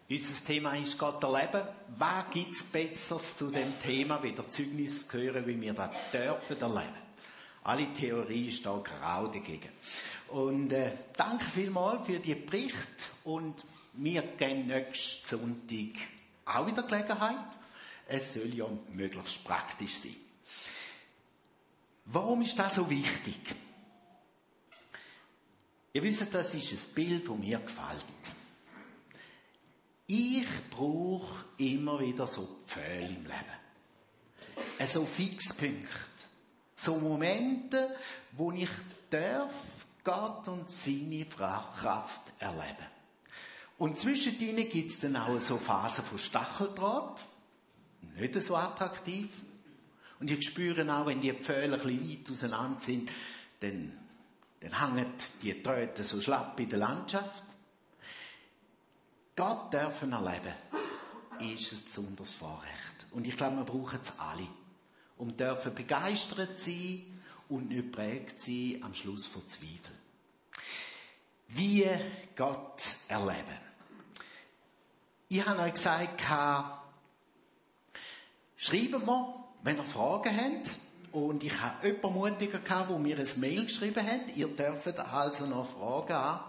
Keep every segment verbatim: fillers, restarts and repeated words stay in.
Unser Thema ist Gott erleben. Was gibt es Besseres zu dem Thema, wie der Zeugnis zu hören, wie wir das dürfen erleben? Alle Theorie ist da grau dagegen. Und äh, danke vielmals für die Bericht und wir gehen nächsten Sonntag auch wieder Gelegenheit. Es soll ja möglichst praktisch sein. Warum ist das so wichtig? Ihr wisst, das ist ein Bild, das mir gefällt. Ich brauche immer wieder so Pfähle im Leben. So Fixpunkte. So Momente, wo ich darf Gott und seine Kraft erleben. Und zwischen ihnen gibt es dann auch so Phasen von Stacheldraht. Nicht so attraktiv. Und ich spüre auch, wenn die Pfähle ein bisschen weit auseinander sind, dann, dann hängen die Drähte so schlapp in der Landschaft. Gott dürfen erleben, ist ein besonderes Vorrecht. Und ich glaube, wir brauchen es alle. Um dürfen begeistert sein und nicht prägt sein am Schluss von Zweifel. Wie Gott erleben. Ich habe euch gesagt, schreibt mir, wenn ihr Fragen habt. Und ich habe jemanden mutiger gehabt, der mir ein Mail geschrieben hat. Ihr dürft also noch Fragen an.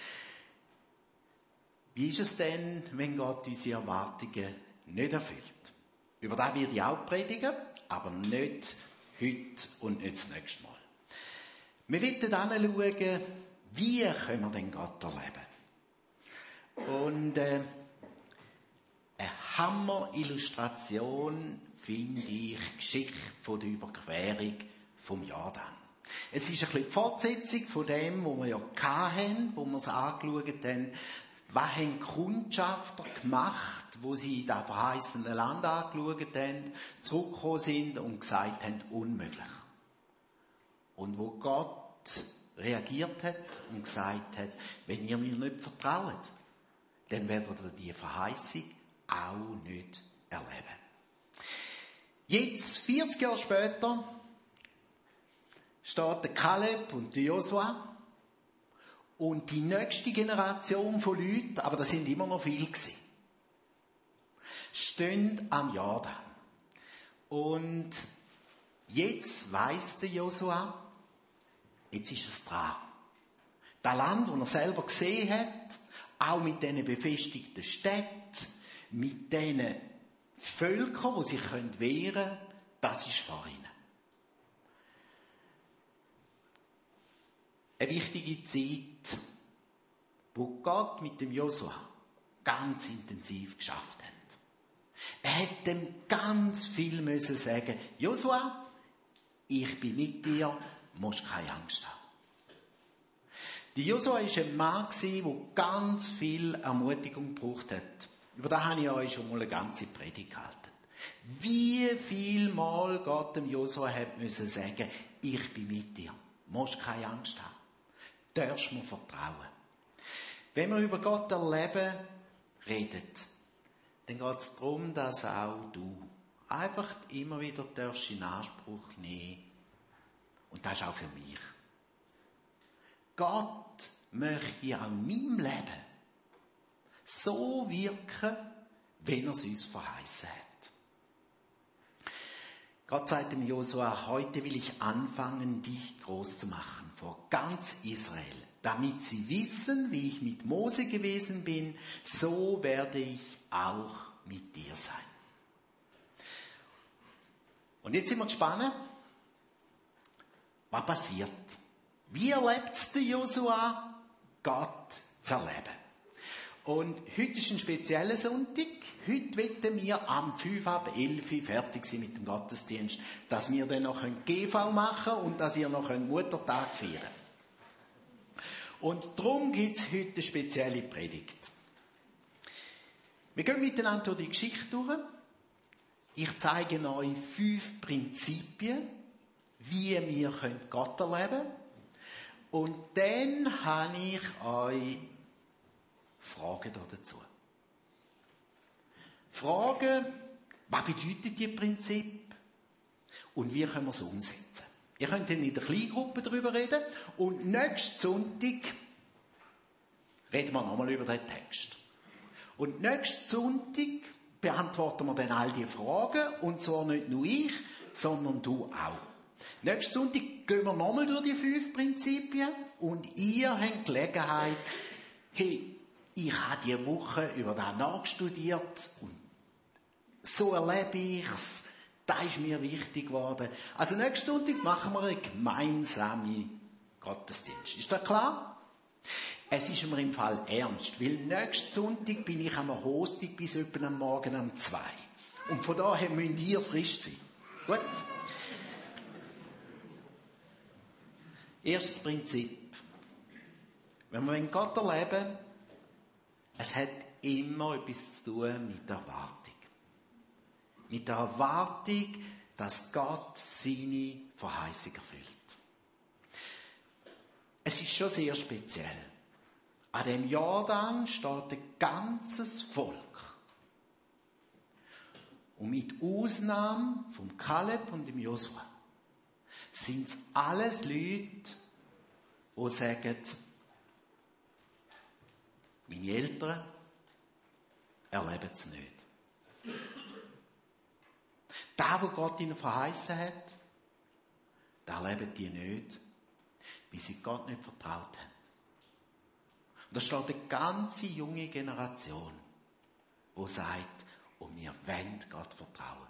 Wie ist es denn, wenn Gott unsere Erwartungen nicht erfüllt? Über das werde ich auch predigen, aber nicht heute und nicht das nächste Mal. Wir wollen anschauen, wie können wir denn Gott erleben? Und äh, eine Hammer-Illustration finde ich die Geschichte von der Überquerung vom Jordan. Es ist ein bisschen die Fortsetzung von dem, was wir ja hatten, wo wir es angeschaut haben. Was haben die Kundschafter gemacht, wo sie in das verheißene Land angeschaut haben, zurückgekommen sind und gesagt haben, unmöglich. Und wo Gott reagiert hat und gesagt hat, wenn ihr mir nicht vertraut, dann werdet ihr die Verheißung auch nicht erleben. Jetzt, vierzig Jahre später, steht der Kaleb und der Josua und die nächste Generation von Leuten, aber das sind immer noch viele gewesen, stehen am Jordan. Und jetzt weiss der Josua, jetzt ist es dran. Das Land, das er selber gesehen hat, auch mit diesen befestigten Städten, mit diesen Völkern, die sich wehren können, das ist vor ihnen. Eine wichtige Zeit, wo Gott mit dem Josua ganz intensiv geschafft hat. Er hätte dem ganz viel müssen sagen, Josua, ich bin mit dir, musst keine Angst haben. Die Josua war ein Mann, der ganz viel Ermutigung gebraucht hat. Über das habe ich euch schon mal eine ganze Predigt gehalten. Wie viel Mal Gott dem Josua hat müssen sagen, ich bin mit dir, musst keine Angst haben. Darfst mir vertrauen. Wenn wir über Gott erleben, redet, dann geht es darum, dass auch du einfach immer wieder darfst in Anspruch nehmen. Und das ist auch für mich. Gott möchte ja in meinem Leben so wirken, wenn er es uns verheißen hat. Gott sagt dem Josua, heute will ich anfangen, dich groß zu machen vor ganz Israel, damit sie wissen, wie ich mit Mose gewesen bin, so werde ich auch mit dir sein. Und jetzt sind wir gespannt, was passiert. Wie erlebt der Josua, Gott zu erleben? Und heute ist ein spezieller Sonntag. Heute wollen wir am fünf ab elf fertig sein mit dem Gottesdienst, dass wir dann noch G V machen und dass ihr noch einen Muttertag feiern. Und darum gibt es heute eine spezielle Predigt. Wir gehen miteinander durch die Geschichte durch. Ich zeige euch fünf Prinzipien, wie wir Gott erleben können. Und dann habe ich euch Fragen dazu. Fragen, was bedeutet dieses Prinzip und wie können wir es umsetzen? Ihr könnt dann in der Kleingruppe darüber reden und nächsten Sonntag reden wir nochmal über den Text. Und nächsten Sonntag beantworten wir dann all die Fragen, und zwar nicht nur ich, sondern du auch. Nächsten Sonntag gehen wir nochmal durch die fünf Prinzipien und ihr habt Gelegenheit, hey, ich habe diese Woche über das nachstudiert und so erlebe ich es, das ist mir wichtig geworden. Also nächsten Sonntag machen wir einen gemeinsamen Gottesdienst. Ist das klar? Es ist mir im Fall ernst, weil nächsten Sonntag bin ich am Hostig bis etwa am Morgen um zwei. Und von daher müsst ihr frisch sein. Gut? Erstes Prinzip. Wenn wir in Gott erleben, es hat immer etwas zu tun mit der Erwartung. Mit der Erwartung, dass Gott seine Verheißung erfüllt. Es ist schon sehr speziell. An dem Jordan steht ein ganzes Volk. Und mit Ausnahme vom Kaleb und dem Josua sind es alles Leute, die sagen, meine Eltern erleben es nicht. Das, was Gott ihnen verheißen hat, das erleben die nicht, weil sie Gott nicht vertraut haben. Und da steht eine ganze junge Generation, die sagt, und wir wollen Gott vertrauen.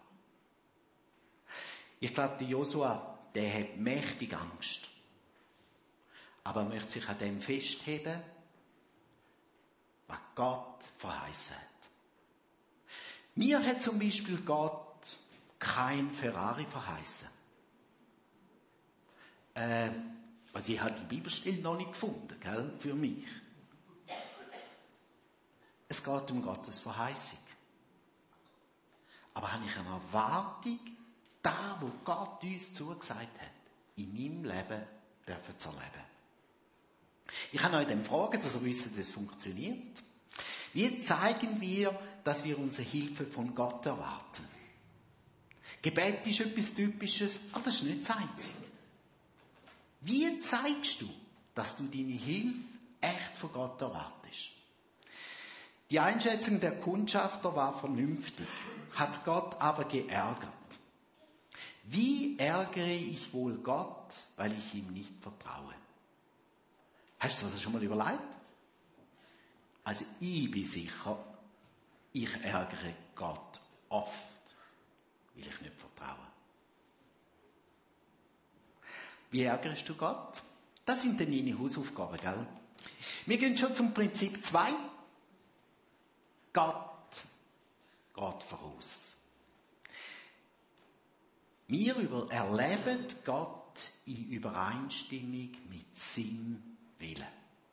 Ich glaube, der Josua, der hat mächtig Angst. Aber er möchte sich an dem festheben, was Gott verheißen hat. Mir hat zum Beispiel Gott kein Ferrari verheißen. Äh, also ich habe die Bibelstelle noch nicht gefunden, gell, für mich. Es geht um Gottes Verheißung. Aber habe ich eine Erwartung, da, wo Gott uns zugesagt hat, in meinem Leben dürfen zu erleben. Ich kann euch dann fragen, dass ihr wisst, wie es funktioniert. Wie zeigen wir, dass wir unsere Hilfe von Gott erwarten? Gebet ist etwas Typisches, aber das ist nicht das Einzige. Wie zeigst du, dass du deine Hilfe echt von Gott erwartest? Die Einschätzung der Kundschafter war vernünftig, hat Gott aber geärgert. Wie ärgere ich wohl Gott, weil ich ihm nicht vertraue? Hast du das schon mal überlegt? Also ich bin sicher, ich ärgere Gott oft, weil ich nicht vertraue. Wie ärgerst du Gott? Das sind dann deine Hausaufgaben, gell? Wir gehen schon zum Prinzip zwei. Gott geht voraus. Wir erleben Gott in Übereinstimmung mit seinem Willen.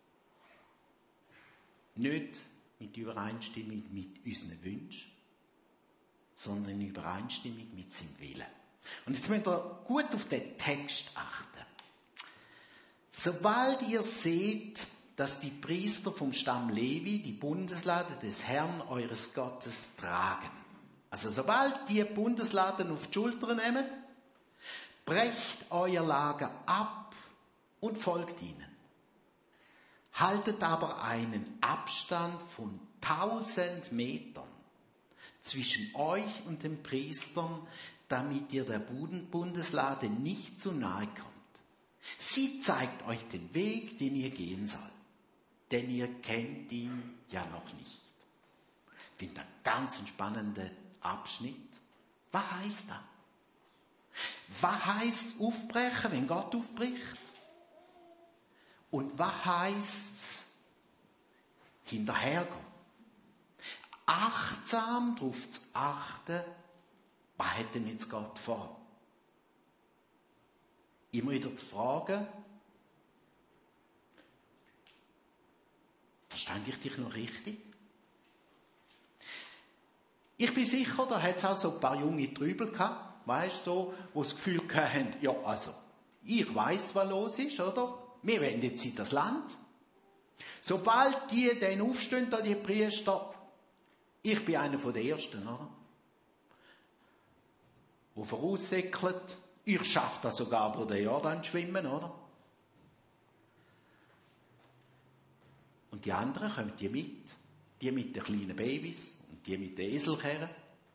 Nicht mit Übereinstimmung mit unseren Wünschen, sondern in Übereinstimmung mit seinem Willen. Und jetzt müsst ihr gut auf den Text achten. Sobald ihr seht, dass die Priester vom Stamm Levi die Bundeslade des Herrn eures Gottes tragen. Also sobald die Bundesladen auf die Schultern nehmen, brecht euer Lager ab und folgt ihnen. Haltet aber einen Abstand von tausend Metern zwischen euch und den Priestern, damit ihr der Bundeslade nicht zu nahe kommt. Sie zeigt euch den Weg, den ihr gehen sollt, denn ihr kennt ihn ja noch nicht. Ich finde einen ganz spannenden Abschnitt. Was heisst das? Was heisst aufbrechen, wenn Gott aufbricht? Und was heisst hinterhergehen? Achtsam darauf zu achten, was hat denn jetzt Gott vor? Immer wieder zu fragen, verstand ich dich noch richtig? Ich bin sicher, da hat es auch so ein paar junge Trübel gehabt, weißt du, so, die das Gefühl hatten, ja, also, ich weiss, was los ist, oder? Wir wollen jetzt in das Land. Sobald die dann aufstehen, da die Priester, ich bin einer von den Ersten, oder? Der voraussäckelt, ich schaffe das sogar durch den Jordan schwimmen, oder? Und die anderen kommen die mit. die mit den kleinen Babys und die mit den Eselkerren.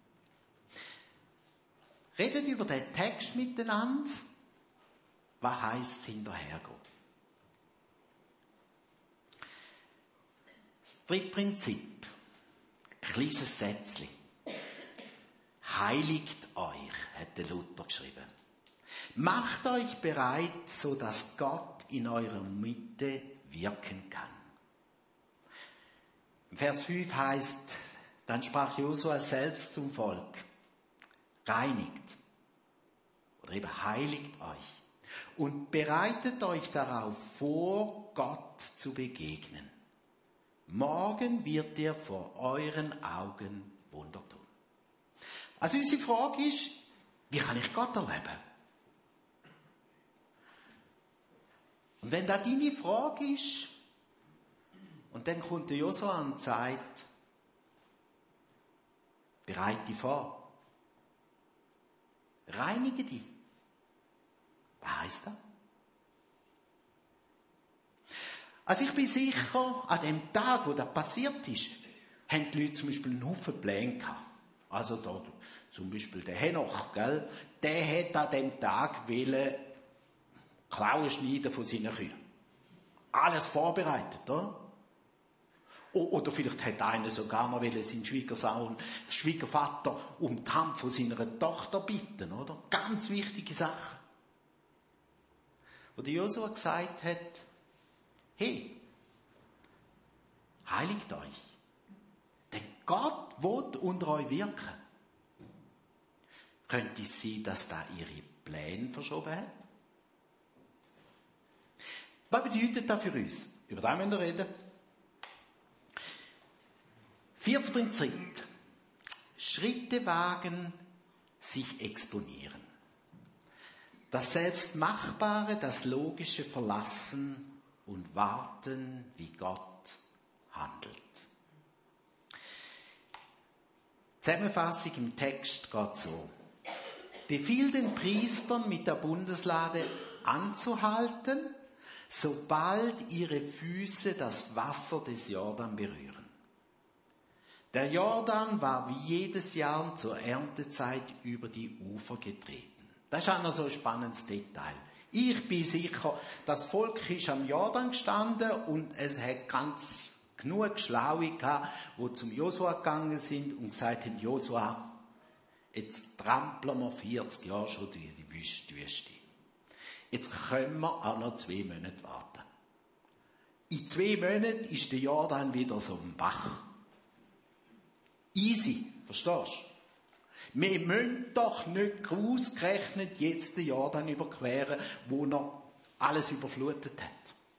Redet über den Text miteinander. Was heisst es hinterhergehen? Das dritte Prinzip. Ein kleines Sätzchen. Heiligt euch, hat der Luther geschrieben. Macht euch bereit, so dass Gott in eurer Mitte wirken kann. Im Vers fünf heißt, dann sprach Josua selbst zum Volk, reinigt oder eben heiligt euch und bereitet euch darauf vor, Gott zu begegnen. Morgen wird er vor euren Augen Wunder tun. Also unsere Frage ist, wie kann ich Gott erleben? Und wenn das deine Frage ist, und dann kommt der Josua und sagt, bereite dich vor. Reinige dich. Was heisst das? Also ich bin sicher, an dem Tag, wo das passiert ist, haben die Leute zum Beispiel einen Haufen Pläne gehabt. Also da, zum Beispiel der Henoch, gell? Der hat an dem Tag wollen Klauen schneiden von seinen Kühen. Alles vorbereitet, oder? Oder vielleicht hat einer sogar noch seinen Schwiegersohn, Schwiegervater um die Hand von seiner Tochter bitten, oder? Ganz wichtige Sache. Wo der Josua gesagt hat, hey, heiligt euch. Denn Gott will unter euch wirken. Könnte es sein, dass da ihre Pläne verschoben hat? Was bedeutet das für uns? Über das müssen wir reden. Viertes Prinzip. Schritte wagen, sich exponieren. Das Selbstmachbare, das Logische verlassen und warten, wie Gott handelt. Zusammenfassung im Text geht so. Befiehl den Priestern mit der Bundeslade anzuhalten, sobald ihre Füße das Wasser des Jordan berühren. Der Jordan war wie jedes Jahr zur Erntezeit über die Ufer getreten. Das ist auch noch so ein spannendes Detail. Ich bin sicher, das Volk ist am Jordan gestanden und es hat ganz genug Schlaue gehabt, die zum Josua gegangen sind und gesagt haben, Josua, jetzt trampeln wir vierzig Jahre schon durch die Wüste. Jetzt können wir auch noch zwei Monate warten. In zwei Monaten ist der Jordan wieder so ein Bach. Easy, verstehst du? Wir müssen doch nicht ausgerechnet jetzt den Jordan überqueren, wo er alles überflutet hat.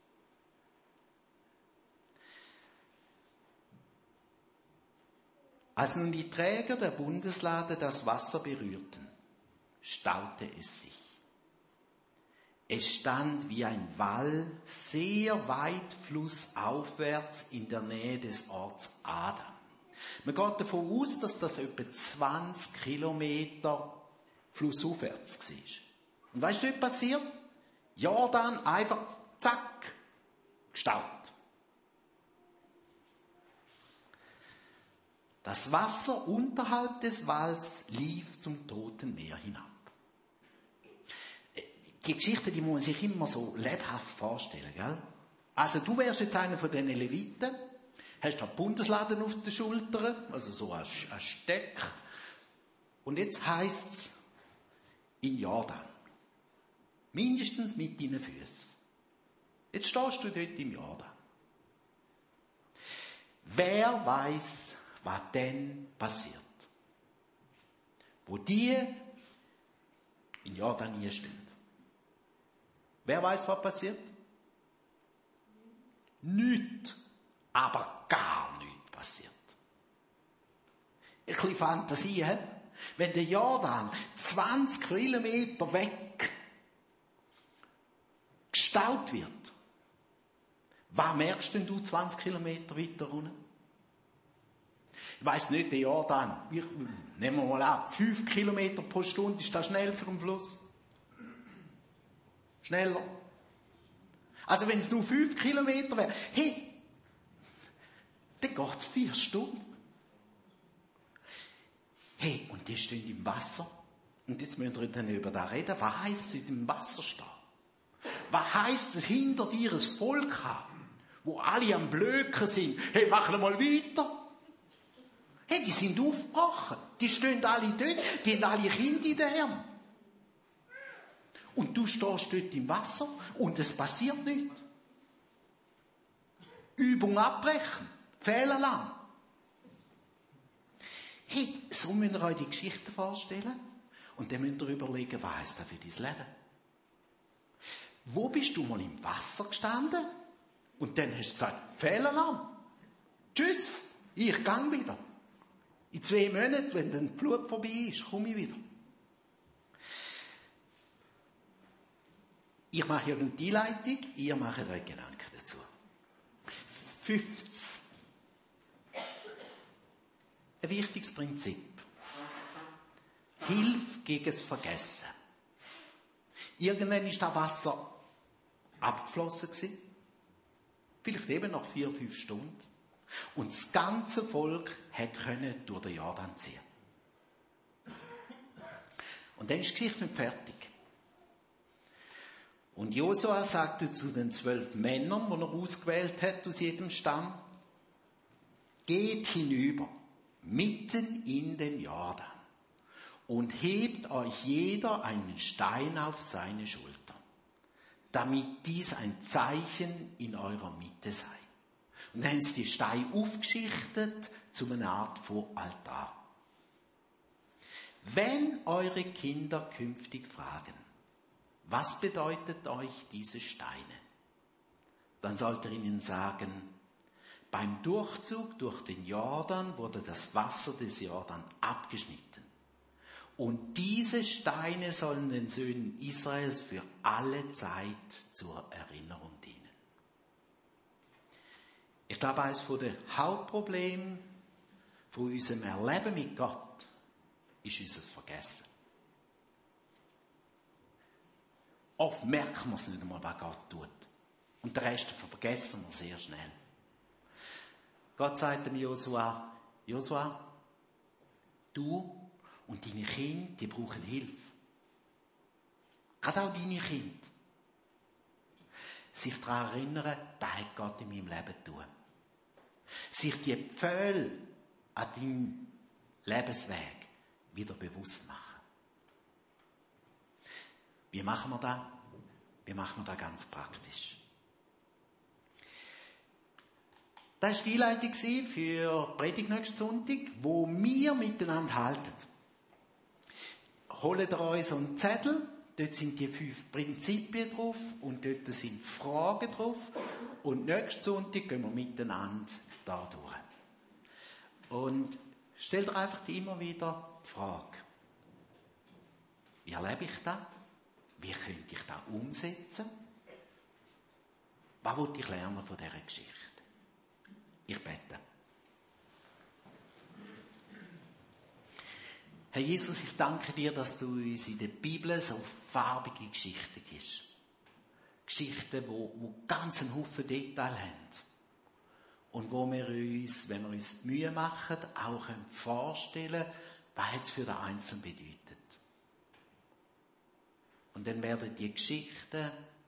Als nun die Träger der Bundeslade das Wasser berührten, staute es sich. Es stand wie ein Wall sehr weit flussaufwärts in der Nähe des Orts Adam. Man geht davon aus, dass das etwa zwanzig Kilometer flussaufwärts war. Und weißt du, was passiert? Jordan einfach, zack, gestaut. Das Wasser unterhalb des Walls lief zum Toten Meer hinab. Die Geschichte, die muss man sich immer so lebhaft vorstellen, gell? Also du wärst jetzt einer von den Leviten, hast da Bundesladen auf den Schultern, also so ein, ein Steck. Und jetzt heisst es in Jordan. Mindestens mit deinen Füßen. Jetzt stehst du dort im Jordan. Wer weiß, was denn passiert? Wo die in Jordan hier stehen. Wer weiß, was passiert? Nichts. Aber gar nichts passiert. Ein bisschen Fantasie, he? Wenn der Jordan zwanzig Kilometer weg gestaut wird, was merkst denn du zwanzig Kilometer weiter unten? Ich weiss nicht, der Jordan, ich, nehmen wir mal an, fünf Kilometer pro Stunde, ist das schnell für den Fluss? Schneller. Also wenn es nur fünf Kilometer wäre, hey, dann geht es vier Stunden. Hey, und die stehen im Wasser. Und jetzt müssen wir dann über das reden. Was heisst es, im Wasser stehen? Was heisst es, hinter dir ein Volk haben, wo alle am Blöken sind? Hey, mach mal weiter. Hey, die sind aufgebrochen. Die stehen alle dort. Die haben alle Kinder in den Armen. Und du stehst dort im Wasser und es passiert nichts. Übung abbrechen. Fehler lang. Hey, so müsst ihr euch die Geschichte vorstellen. Und dann müsst ihr überlegen, was heisst das für dein Leben? Wo bist du mal im Wasser gestanden? Und dann hast du gesagt, Fehlalarm. Tschüss, ich gang wieder. In zwei Monaten, wenn dann die Flut vorbei ist, komme ich wieder. Ich mache ja nur die Einleitung, ihr macht euch Gedanken dazu. Fünftens. Ein wichtiges Prinzip. Hilfe gegen das Vergessen. Irgendwann ist das Wasser abgeflossen gewesen. Vielleicht eben nach vier, fünf Stunden. Und das ganze Volk konnte durch den Jordan ziehen. Und dann ist die Geschichte nicht fertig. Und Josua sagte zu den zwölf Männern, die er ausgewählt hat aus jedem Stamm, geht hinüber, mitten in den Jordan, und hebt euch jeder einen Stein auf seine Schulter, damit dies ein Zeichen in eurer Mitte sei. Und dann haben sie die Steine aufgeschichtet zu einer Art von Altar. Wenn eure Kinder künftig fragen, was bedeutet euch diese Steine? Dann sollt ihr ihnen sagen, beim Durchzug durch den Jordan wurde das Wasser des Jordan abgeschnitten. Und diese Steine sollen den Söhnen Israels für alle Zeit zur Erinnerung dienen. Ich glaube, eines der Hauptprobleme von unserem Erleben mit Gott ist unser Vergessen. Oft merken wir es nicht einmal, was Gott tut. Und den Rest vergessen wir sehr schnell. Gott sagt dem Josua, Josua, du und deine Kinder, die brauchen Hilfe. Gerade auch deine Kinder. Sich daran erinnern, das hat Gott in meinem Leben getan. Sich die Pfähle an deinem Lebensweg wieder bewusst machen. Wie machen wir das? Wie machen wir das ganz praktisch? Das war die Einleitung für die Predigt nächsten Sonntag, wo wir miteinander halten. Holt ihr euch so einen Zettel, dort sind die fünf Prinzipien drauf und dort sind Fragen drauf. Und nächsten Sonntag gehen wir miteinander da durch. Und stellt euch einfach immer wieder die Frage, wie erlebe ich das? Wie könnte ich das umsetzen? Was will ich lernen von dieser Geschichte? Ich bete. Herr Jesus, ich danke dir, dass du uns in der Bibel so farbige Geschichten gibst. Geschichten, die, die ganz einen Haufen Details haben. Und wo wir uns, wenn wir uns die Mühe machen, auch vorstellen können, was es für den Einzelnen bedeutet. Und dann werden die Geschichten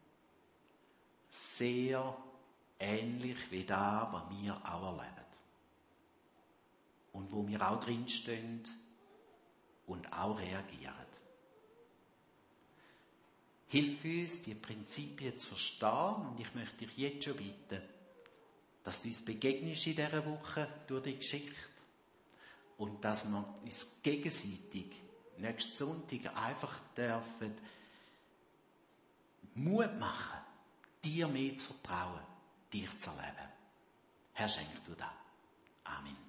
sehr ähnlich wie das, was wir auch erleben. Und wo wir auch drinstehen und auch reagieren. Hilf uns, die Prinzipien zu verstehen. Und ich möchte dich jetzt schon bitten, dass du uns begegnest in dieser Woche durch die Geschichte. Und dass wir uns gegenseitig nächsten Sonntag einfach dürfen Mut machen, dir mehr zu vertrauen, dich zu erleben. Herr, schenk du das. Amen.